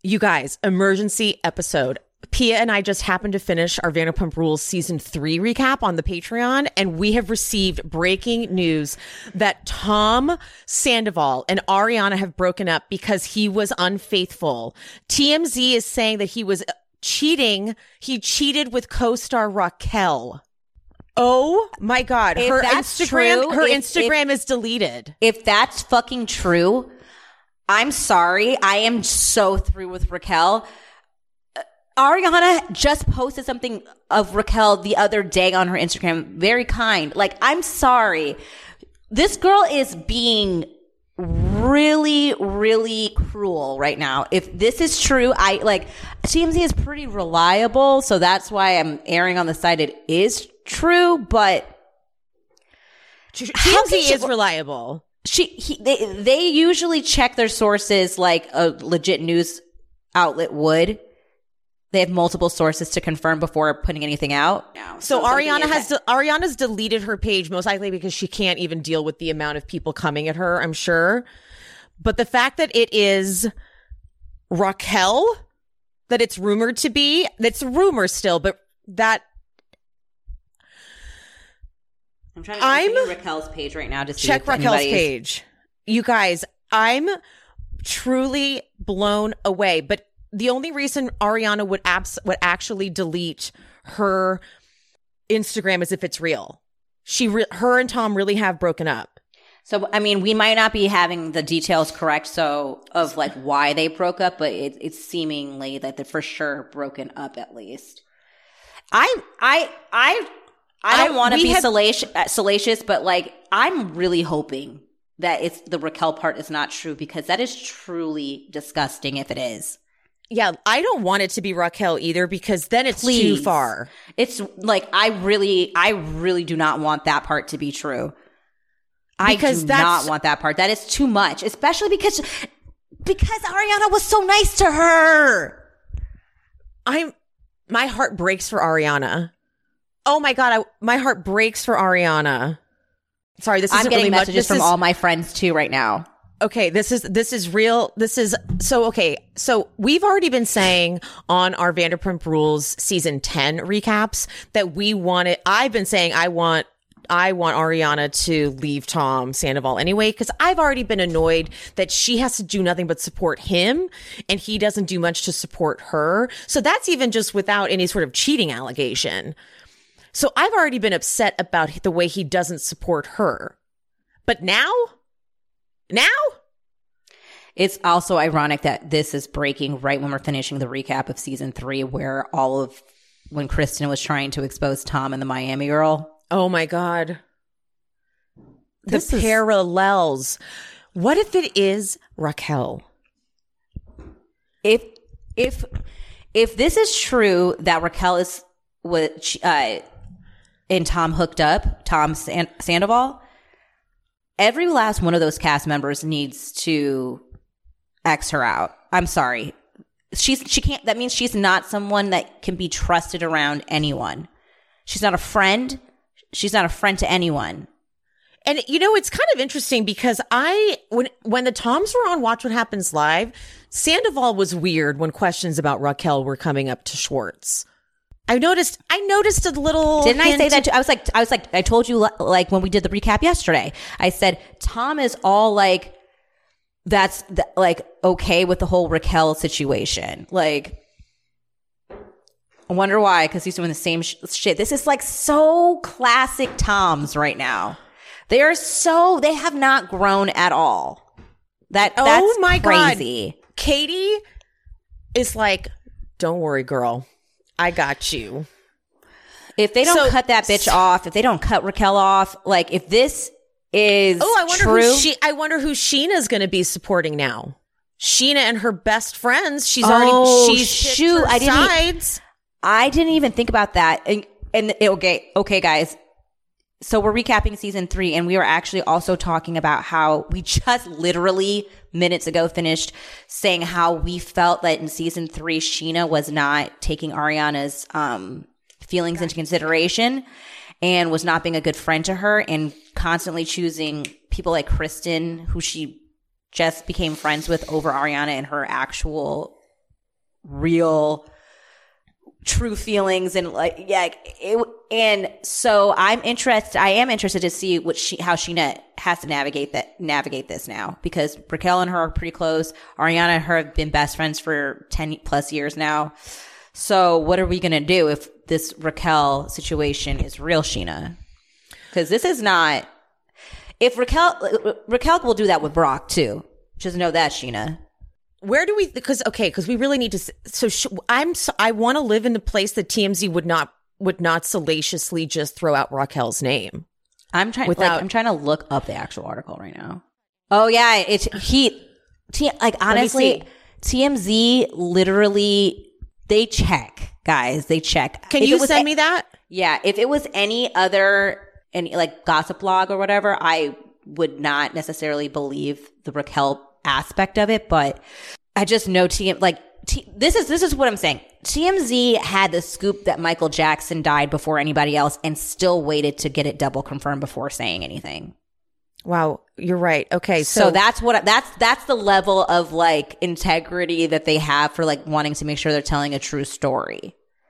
You guys, emergency episode. Pia and I just happened to finish our Vanderpump Rules season 3 recap on the Patreon, and we have received breaking news that Tom Sandoval and Ariana have broken up because he was unfaithful. TMZ is saying that he was cheating. He cheated with co-star Raquel. Oh my God. Her Instagram is deleted. If that's fucking true, I'm sorry. I am so through with Raquel. Ariana just posted something of Raquel the other day on her Instagram. Very kind. Like, I'm sorry. This girl is being really, really cruel right now. If this is true, TMZ is pretty reliable, so that's why I'm erring on the side it is true, but TMZ is reliable. They usually check their sources like a legit news outlet would. They have multiple sources to confirm before putting anything out. So Ariana's deleted her page, most likely because she can't even deal with the amount of people coming at her, I'm sure. But the fact that it is Raquel, that it's rumored to be, that's a rumor still, but that... I'm trying to look at Raquel's page right now to see check Raquel's page. You guys, I'm truly blown away, but the only reason Ariana would actually delete her Instagram is if it's real. Her and Tom really have broken up. So, I mean, we might not be having the details correct, of like why they broke up, but it's seemingly that they're for sure broken up at least. I don't want to be salacious, but like I'm really hoping that the Raquel part is not true, because that is truly disgusting if it is. Yeah, I don't want it to be Raquel either, because then it's too far. It's like I really do not want that part to be true. I do not want that part. That is too much, especially because Ariana was so nice to her. My heart breaks for Ariana. Oh my God, my heart breaks for Ariana. Sorry, this isn't really much. I'm getting messages from all my friends too right now. Okay, this is real. So we've already been saying on our Vanderpump Rules season 10 recaps that I've been saying I want Ariana to leave Tom Sandoval anyway, because I've already been annoyed that she has to do nothing but support him and he doesn't do much to support her. So that's even just without any sort of cheating allegation. So I've already been upset about the way he doesn't support her. But now? It's also ironic that this is breaking right when we're finishing the recap of season 3, where when Kristen was trying to expose Tom and the Miami girl. Oh my God. Parallels. What if it is Raquel? If this is true that Raquel is what and Tom hooked up, Tom Sandoval, every last one of those cast members needs to X her out. I'm sorry. She can't. That means she's not someone that can be trusted around anyone. She's not a friend. She's not a friend to anyone. And it's kind of interesting because when the Toms were on Watch What Happens Live, Sandoval was weird when questions about Raquel were coming up to Schwartz. I noticed a little. Didn't I say that too? I was like, I told you like when we did the recap yesterday. I said Tom is all like, that's like okay with the whole Raquel situation. Like, I wonder why, because he's doing the same shit. This is like so classic Toms right now. They have not grown at all. That's my crazy. God. Katie is like, don't worry, girl. I got you. If they don't cut that bitch off, if they don't cut Raquel off, like if this is true. I wonder who Sheena's going to be supporting now. Sheena and her best friends. She's picked her sides. I didn't even think about that. Okay, guys. So we're recapping season 3, and we were actually also talking about how we just literally minutes ago finished saying how we felt that in season 3, Sheena was not taking Ariana's feelings into consideration and was not being a good friend to her, and constantly choosing people like Kristen, who she just became friends with, over Ariana and her actual real true feelings and and so I am interested to see how Sheena has to navigate this now, because Raquel and her are pretty close. Ariana and her have been best friends for 10 plus years now. So what are we going to do if this Raquel situation is real, Sheena? Because this is not, if Raquel will do that with Brock too. Just know that, Sheena. Where do we? Because we really need to. I want to live in a place that TMZ would not salaciously just throw out Raquel's name. I'm trying to look up the actual article right now. Oh yeah, honestly, TMZ literally they check, guys. They check. Can you send me that? Yeah, if it was any like gossip blog or whatever, I would not necessarily believe the Raquel aspect of it, but I just know this is what I'm saying. TMZ had the scoop that Michael Jackson died before anybody else and still waited to get it double confirmed before saying anything. Wow, you're right. Okay, so that's the level of like integrity that they have for like wanting to make sure they're telling a true story.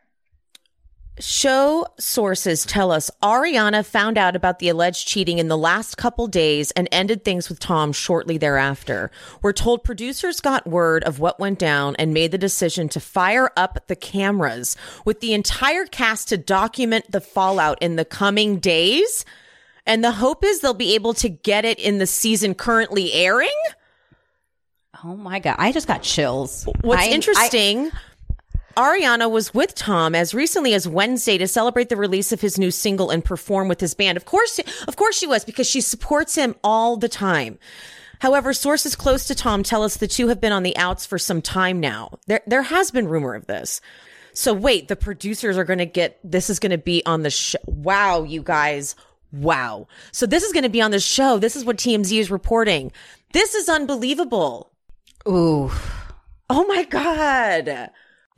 Show sources tell us Ariana found out about the alleged cheating in the last couple days and ended things with Tom shortly thereafter. We're told producers got word of what went down and made the decision to fire up the cameras with the entire cast to document the fallout in the coming days. And the hope is they'll be able to get it in the season currently airing. Oh my God. I just got chills. What's interesting... Ariana was with Tom as recently as Wednesday to celebrate the release of his new single and perform with his band. Of course she was, because she supports him all the time. However, sources close to Tom tell us the two have been on the outs for some time now. There has been rumor of this. So wait, the producers are going to this is going to be on the show. Wow, you guys. Wow. So this is going to be on the show. This is what TMZ is reporting. This is unbelievable. Ooh. Oh my God.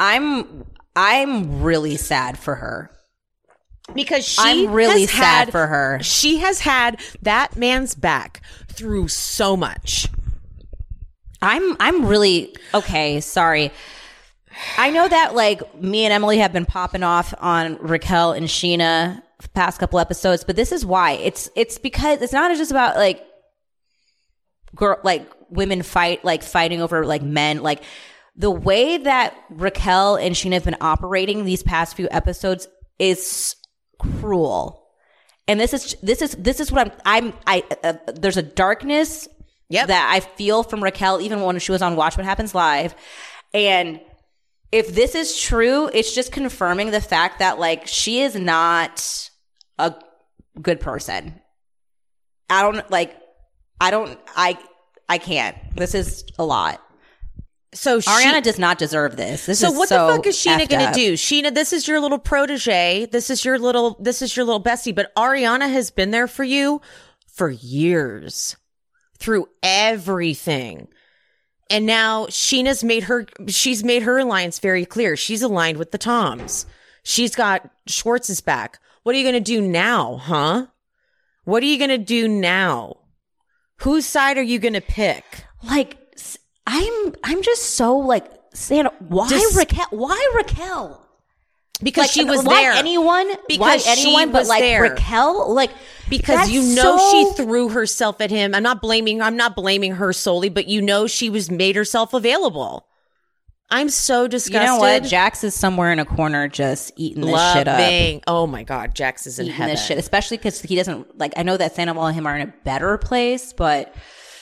I'm really sad for her. Because I'm really sad for her. She has had that man's back through so much. I'm really okay, sorry. I know that like me and Emily have been popping off on Raquel and Sheena the past couple episodes, but this is why. It's because it's not just about like women fighting over like men, like the way that Raquel and Sheena have been operating these past few episodes is cruel. And this is what there's a darkness that I feel from Raquel, even when she was on Watch What Happens Live. And if this is true, it's just confirming the fact that like she is not a good person. I can't. This is a lot. So Ariana does not deserve this. So what the fuck is Sheena going to do? Sheena, this is your little protege. This is your little bestie. But Ariana has been there for you for years through everything. And now she's made her alliance very clear. She's aligned with the Toms. She's got Schwartz's back. What are you going to do now, huh? What are you going to do now? Whose side are you going to pick? Like, I'm just so like, Santa, why Raquel? Because like, she was why there. Anyone? Because why she anyone was but like there. Raquel? Like, because she threw herself at him. I'm not blaming her solely, but she made herself available. I'm so disgusted. You know what? Jax is somewhere in a corner just eating this shit up. Oh my God, Jax is in heaven. This shit, especially because he doesn't like. I know that Sandoval and him are in a better place, but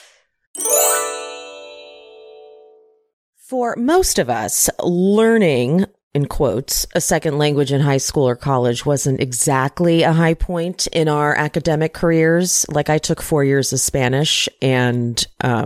for most of us, learning, in quotes, a second language in high school or college wasn't exactly a high point in our academic careers. Like I took 4 years of Spanish and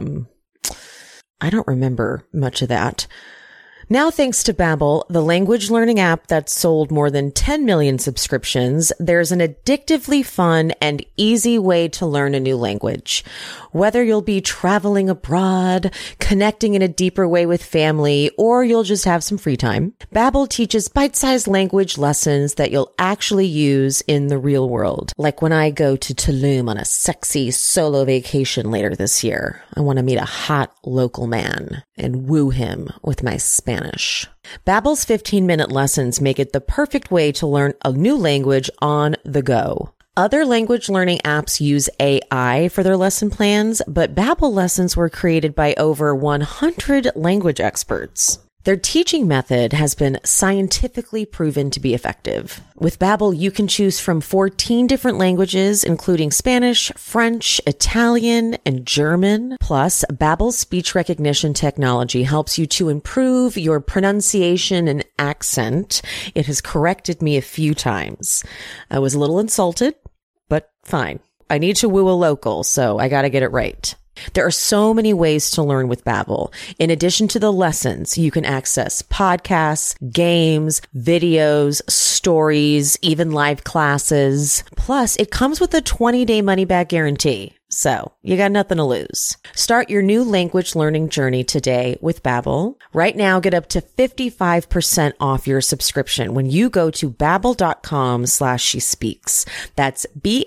I don't remember much of that. Now, thanks to Babbel, the language learning app that's sold more than 10 million subscriptions, there's an addictively fun and easy way to learn a new language. Whether you'll be traveling abroad, connecting in a deeper way with family, or you'll just have some free time, Babbel teaches bite-sized language lessons that you'll actually use in the real world. Like when I go to Tulum on a sexy solo vacation later this year, I want to meet a hot local man and woo him with my Spanish Spanish. Babbel's 15-minute lessons make it the perfect way to learn a new language on the go. Other language learning apps use AI for their lesson plans, but Babbel lessons were created by over 100 language experts. Their teaching method has been scientifically proven to be effective. With Babbel, you can choose from 14 different languages, including Spanish, French, Italian, and German. Plus, Babbel's speech recognition technology helps you to improve your pronunciation and accent. It has corrected me a few times. I was a little insulted, but fine. I need to woo a local, so I gotta get it right. There are so many ways to learn with Babbel. In addition to the lessons, you can access podcasts, games, videos, stories, even live classes. Plus, it comes with a 20-day money-back guarantee. So, you got nothing to lose. Start your new language learning journey today with Babbel. Right now, get up to 55% off your subscription when you go to babbel.com/shespeaks. That's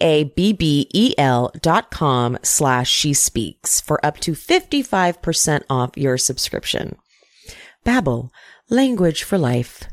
BABBEL.com/shespeaks for up to 55% off your subscription. Babbel, language for life.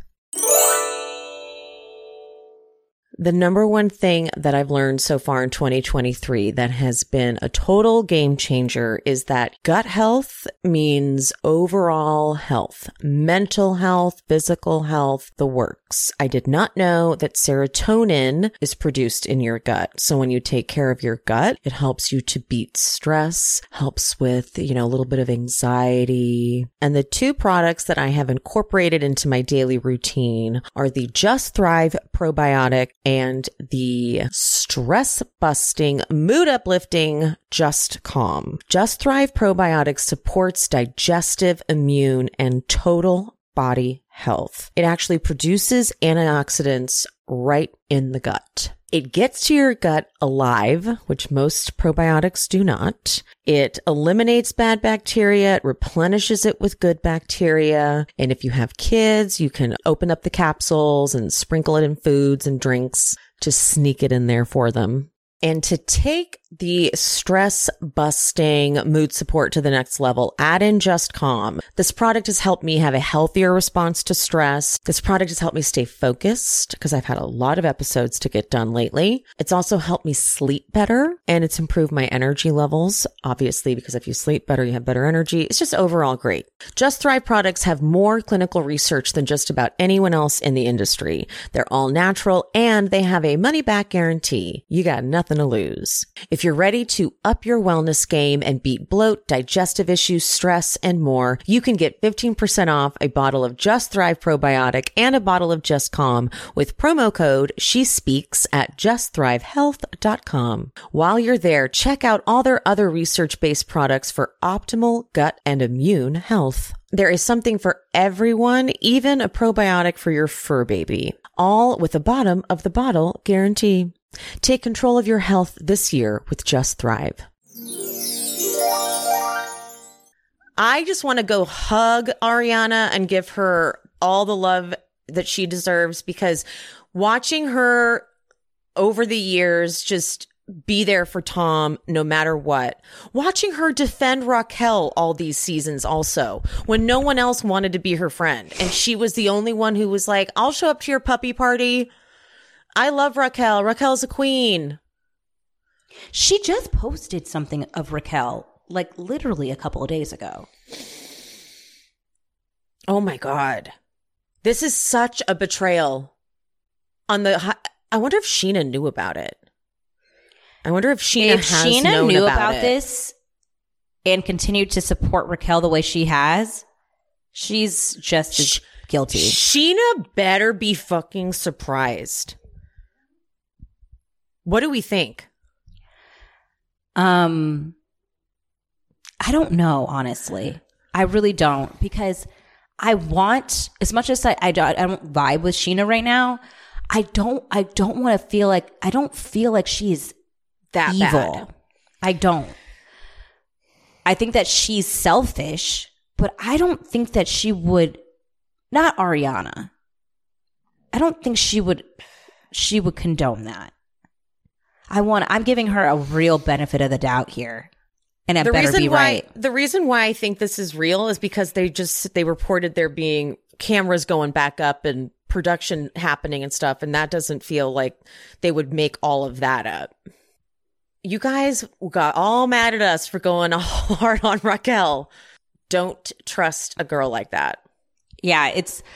The number one thing that I've learned so far in 2023 that has been a total game changer is that gut health means overall health, mental health, physical health, the works. I did not know that serotonin is produced in your gut. So when you take care of your gut, it helps you to beat stress, helps with, a little bit of anxiety. And the two products that I have incorporated into my daily routine are the Just Thrive probiotic and the stress-busting, mood-uplifting Just Calm. Just Thrive probiotic supports digestive, immune, and total body health. It actually produces antioxidants right in the gut. It gets to your gut alive, which most probiotics do not. It eliminates bad bacteria. It replenishes it with good bacteria. And if you have kids, you can open up the capsules and sprinkle it in foods and drinks to sneak it in there for them. And to take the stress busting mood support to the next level, add in Just Calm. This product has helped me have a healthier response to stress. This product has helped me stay focused because I've had a lot of episodes to get done lately. It's also helped me sleep better, and it's improved my energy levels, obviously, because if you sleep better, you have better energy. It's just overall great. Just Thrive products have more clinical research than just about anyone else in the industry. They're all natural and they have a money back guarantee. You got nothing to lose. If you're ready to up your wellness game and beat bloat, digestive issues, stress, and more, you can get 15% off a bottle of Just Thrive probiotic and a bottle of Just Calm with promo code SheSpeaks at justthrivehealth.com. While you're there, check out all their other research-based products for optimal gut and immune health. There is something for everyone, even a probiotic for your fur baby, all with a bottom of the bottle guarantee. Take control of your health this year with Just Thrive. I just want to go hug Ariana and give her all the love that she deserves, because watching her over the years just be there for Tom no matter what. Watching her defend Raquel all these seasons also, when no one else wanted to be her friend. And she was the only one who was like, I'll show up to your puppy party. I love Raquel. Raquel's a queen. She just posted something of Raquel, like literally a couple of days ago. Oh my God. This is such a betrayal. I wonder if Scheana knew about it. I wonder if Scheana knew about this and continued to support Raquel the way she has. She's just as guilty. Scheana better be fucking surprised. What do we think? I don't know, honestly. I really don't, because I want, as much as I don't vibe with Scheana right now, I don't want to feel like, I don't feel like she's that evil. Bad. I don't. I think that she's selfish, but I don't think that she would, not Ariana. I don't think she would condone that. I'm giving her a real benefit of the doubt here. And it better be right. The reason why I think this is real is because they reported there being cameras going back up and production happening and stuff. And that doesn't feel like they would make all of that up. You guys got all mad at us for going all hard on Raquel. Don't trust a girl like that. Yeah,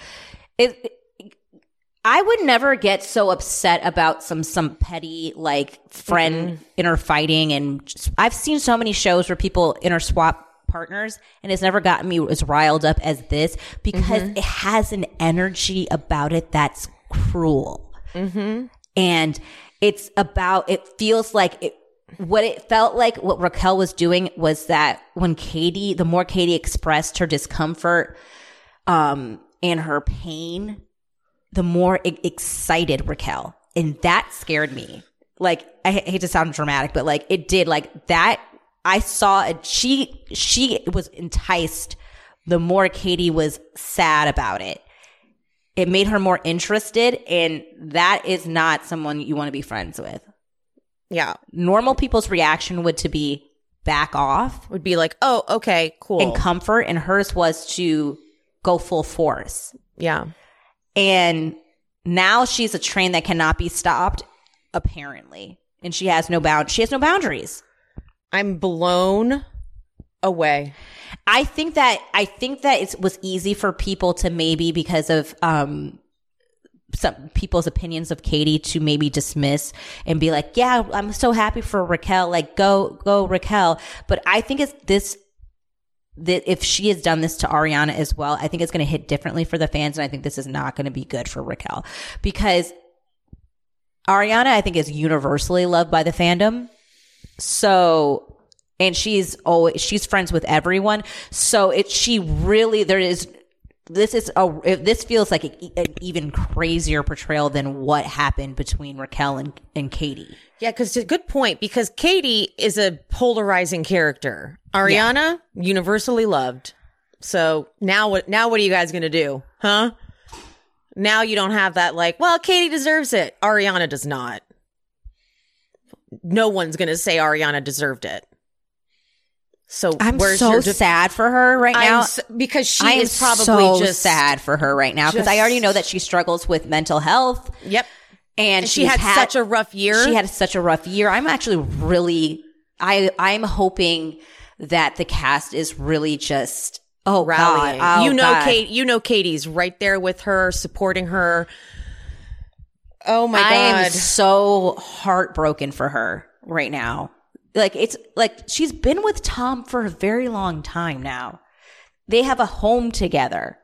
I would never get so upset about some petty like friend inner fighting, and I've seen so many shows where people interswap partners, and it's never gotten me as riled up as this because it has an energy about it that's cruel, and it feels like what it felt like. What Raquel was doing was that when the more Katie expressed her discomfort, and her pain, the more excited Raquel. And that scared me. Like, I hate to sound dramatic, but like it did, like that. I saw it. She was enticed the more Katie was sad about it. It made her more interested. And that is not someone you want to be friends with. Yeah. Normal people's reaction would to be back off. Would be like, oh, okay, cool. And comfort. And hers was to go full force. Yeah. And now she's a train that cannot be stopped, apparently. And she has no boundaries. I'm blown away. I think that it was easy for people to maybe, because of some people's opinions of Katie, to maybe dismiss and be like, yeah, I'm so happy for Raquel, like go Raquel. But I think that if she has done this to Ariana as well, I think it's going to hit differently for the fans. And I think this is not going to be good for Raquel, because Ariana, I think, is universally loved by the fandom. So, and she's friends with everyone. So this feels like an even crazier portrayal than what happened between Raquel and Katie. Yeah, because it's a good point, because Katie is a polarizing character. Ariana, universally loved. So now what are you guys going to do? Huh? Now you don't have that like, well, Katie deserves it. Ariana does not. No one's going to say Ariana deserved it. So I'm so sad for her right now, because she is probably just sad for her right now, because I already know that she struggles with mental health. Yep. And she had such a rough year. She had such a rough year. I'm actually really, I'm hoping that the cast is really just, rallying. God. Oh, God. Katie's right there with her, supporting her. Oh my God. I am so heartbroken for her right now. Like, it's like she's been with Tom for a very long time now. They have a home together.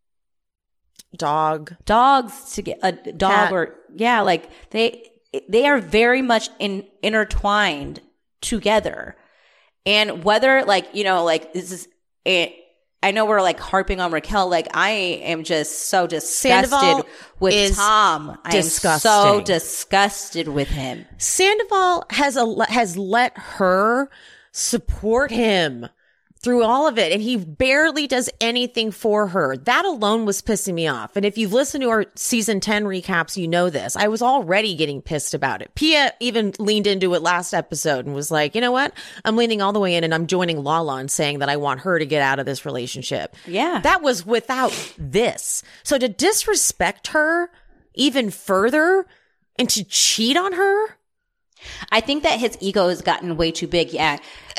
Dogs to get a dog. Cat. Like they are very much intertwined together. And whether this is it, I know we're like harping on Raquel. Like, I am just so disgusted with Tom. I am so disgusted with him. Sandoval has let her support him through all of it, and he barely does anything for her. That alone was pissing me off. And if you've listened to our season 10 recaps, you know this. I was already getting pissed about it. Pia even leaned into it last episode and was like, you know what? I'm leaning all the way in, and I'm joining Lala and saying that I want her to get out of this relationship. Yeah. That was without this. So to disrespect her even further and to cheat on her? I think that his ego has gotten way too big. Yeah.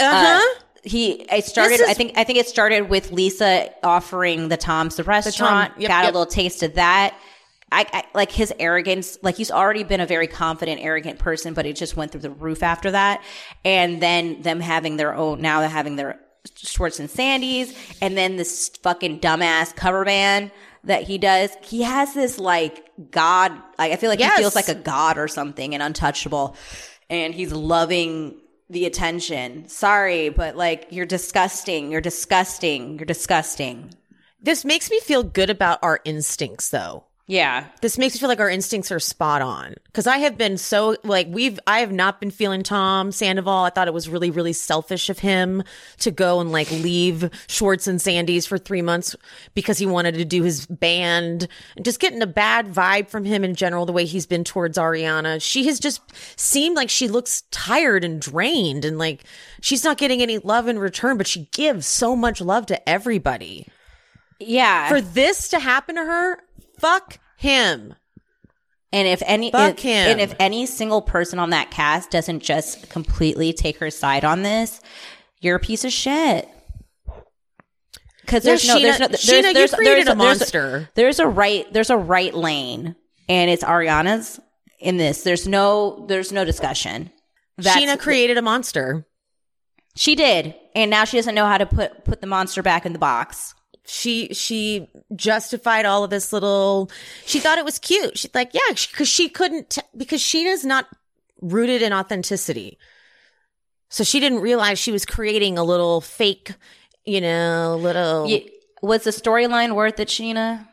I think it started with Lisa offering the Toms the restaurant. Got a little taste of that. I like his arrogance. Like, he's already been a very confident, arrogant person, but it just went through the roof after that. And then them having their Schwartz and Sandy's, and then this fucking dumbass cover band that he does. He has this like God. Like, I feel like he feels like a god or something, and untouchable. And he's loving the attention. Sorry, but like, you're disgusting. You're disgusting. You're disgusting. This makes me feel good about our instincts, though. Yeah. This makes me feel like our instincts are spot on. Because I have been so, like, I have not been feeling Tom Sandoval. I thought it was really, really selfish of him to go and, like, leave Schwartz and Sandy's for 3 months because he wanted to do his band. And just getting a bad vibe from him in general, the way he's been towards Ariana. She has just seemed like she looks tired and drained. And, like, she's not getting any love in return, but she gives so much love to everybody. Yeah. For this to happen to her, fuck him. And if any single person on that cast doesn't just completely take her side on this, you're a piece of shit. Because Sheena, you created a monster. There's a right lane, and it's Ariana's in this. There's no discussion. Sheena created a monster. She did, and now she doesn't know how to put the monster back in the box. She justified all of this little, she thought it was cute. She's like, yeah, because she couldn't, because Sheena's not rooted in authenticity. So she didn't realize she was creating a little fake, little. Yeah, was the storyline worth it, Sheena?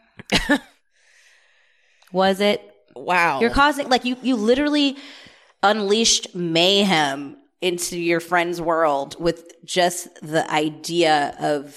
Was it? Wow. You're causing, like, you literally unleashed mayhem into your friend's world with just the idea of,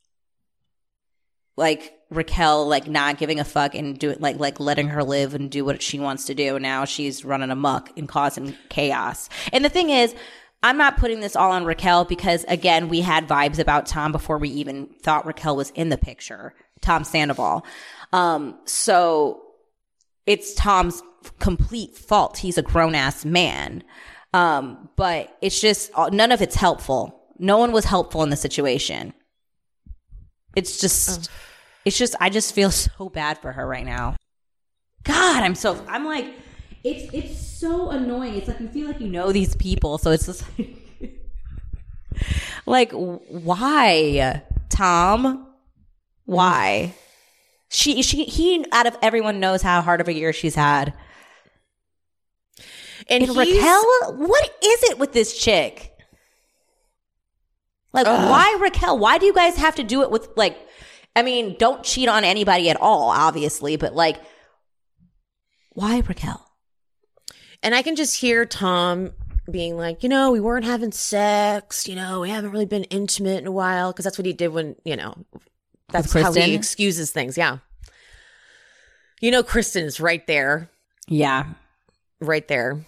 like, Raquel, like, not giving a fuck and do it, like letting her live and do what she wants to do. And now she's running amok and causing chaos. And the thing is, I'm not putting this all on Raquel because, again, we had vibes about Tom before we even thought Raquel was in the picture, Tom Sandoval. So it's Tom's complete fault. He's a grown-ass man. But it's just, none of it's helpful. No one was helpful in the situation. It's just, I just feel so bad for her right now. God, I'm like, it's so annoying. It's like, you feel like you know these people. So it's just like, why, Tom? Why? He out of everyone knows how hard of a year she's had. And Raquel, what is it with this chick? Like, why Raquel? Why do you guys have to do it with, like, I mean, don't cheat on anybody at all, obviously, but, like, why Raquel? And I can just hear Tom being like, we weren't having sex, we haven't really been intimate in a while, because that's what he did when, that's how he excuses things. Yeah. Kristen is right there. Yeah. Right there.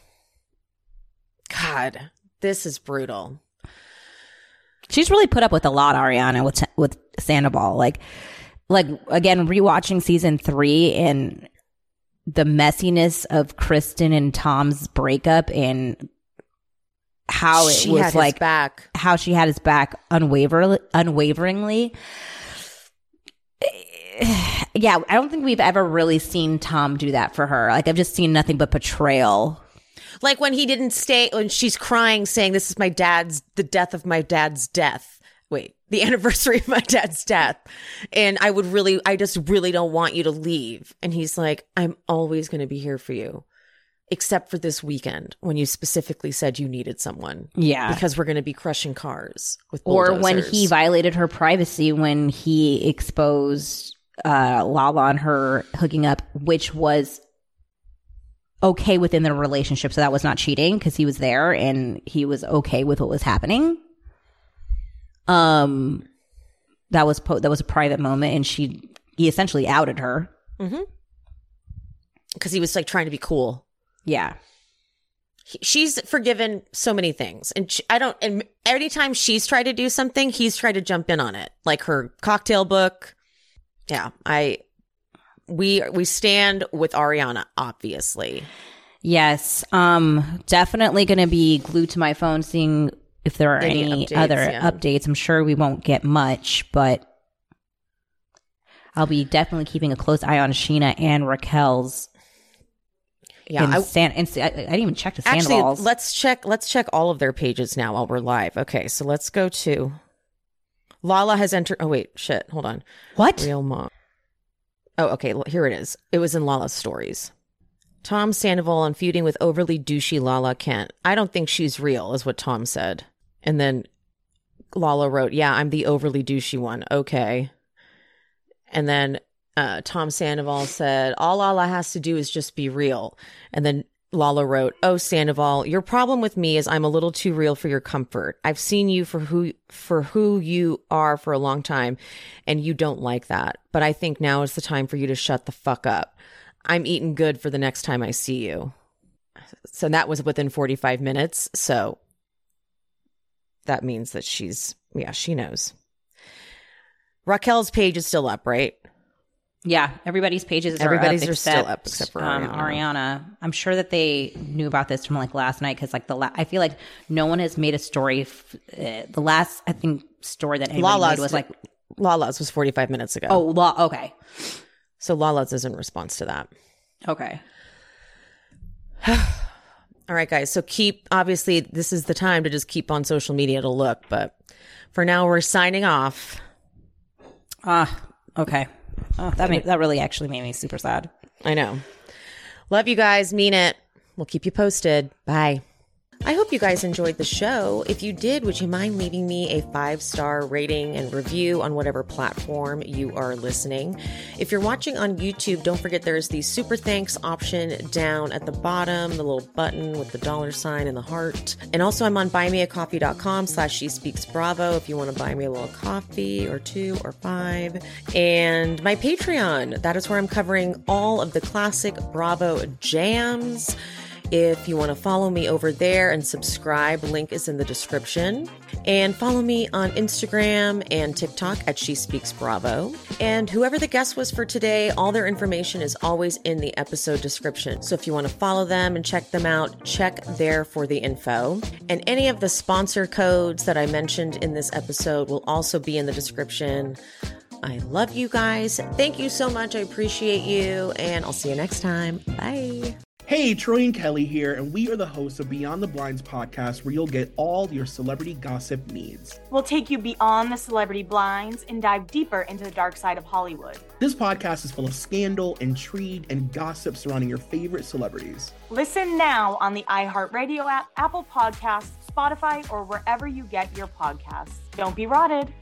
God, this is brutal. She's really put up with a lot, Ariana, with Sandoval. Like again, rewatching season 3 and the messiness of Kristen and Tom's breakup and how it was like how she had his back unwaveringly. Yeah, I don't think we've ever really seen Tom do that for her. Like, I've just seen nothing but betrayal. Like when he didn't stay, when she's crying saying, this is the death of my dad's death. Wait, the anniversary of my dad's death. And I just really don't want you to leave. And he's like, I'm always going to be here for you. Except for this weekend when you specifically said you needed someone. Yeah. Because we're going to be crushing cars with bulldozers. Or when he violated her privacy, when he exposed Lala and her hooking up, which was okay within their relationship. So that was not cheating because he was there and he was okay with what was happening. That was a private moment, and he essentially outed her. Mm-hmm. Because he was like trying to be cool. Yeah. She's forgiven so many things, and and every time she's tried to do something, he's tried to jump in on it. Like her cocktail book. Yeah, we stand with Ariana, obviously. Yes. Definitely going to be glued to my phone seeing if there are any other updates. I'm sure we won't get much, but I'll be definitely keeping a close eye on Sheena and Raquel's. Yeah, I didn't even check the Sandoval's. Actually, let's check all of their pages now while we're live. Okay, so let's go to Lala has entered. Oh wait, shit, hold on. What? Real mom. Oh, okay, here it is. It was in Lala's stories. Tom Sandoval on feuding with overly douchey Lala Kent. I don't think she's real, is what Tom said. And then Lala wrote, yeah, I'm the overly douchey one. Okay. And then Tom Sandoval said, all Lala has to do is just be real. And then Lala wrote, oh, Sandoval, your problem with me is I'm a little too real for your comfort. I've seen you for who you are for a long time, and you don't like that. But I think now is the time for you to shut the fuck up. I'm eating good for the next time I see you. So that was within 45 minutes. So that means that she knows. Raquel's page is still up, right? Yeah, everybody's pages are still up except for Ariana. I'm sure that they knew about this from like last night because like I feel like no one has made a story. The last I think story that anybody made was like Lala's was 45 minutes ago. Oh, okay. So Lala's is in response to that. Okay. All right, guys. So obviously this is the time to just keep on social media to look, but for now we're signing off. Okay. Oh, that really actually made me super sad. I know. Love you guys. Mean it. We'll keep you posted. Bye. I hope you guys enjoyed the show. If you did, would you mind leaving me a 5-star rating and review on whatever platform you are listening? If you're watching on YouTube, don't forget there's the super thanks option down at the bottom, the little button with the $ and the heart. And also I'm on buymeacoffee.com/SheSpeaksBravo if you want to buy me a little coffee or 2 or 5. And my Patreon, that is where I'm covering all of the classic Bravo jams. If you want to follow me over there and subscribe, link is in the description. And follow me on Instagram and TikTok at She Speaks Bravo. And whoever the guest was for today, all their information is always in the episode description. So if you want to follow them and check them out, check there for the info. And any of the sponsor codes that I mentioned in this episode will also be in the description. I love you guys. Thank you so much. I appreciate you. And I'll see you next time. Bye. Hey, Troy and Kelly here, and we are the hosts of Beyond the Blinds podcast, where you'll get all your celebrity gossip needs. We'll take you beyond the celebrity blinds and dive deeper into the dark side of Hollywood. This podcast is full of scandal, intrigue, and gossip surrounding your favorite celebrities. Listen now on the iHeartRadio app, Apple Podcasts, Spotify, or wherever you get your podcasts. Don't be rotted.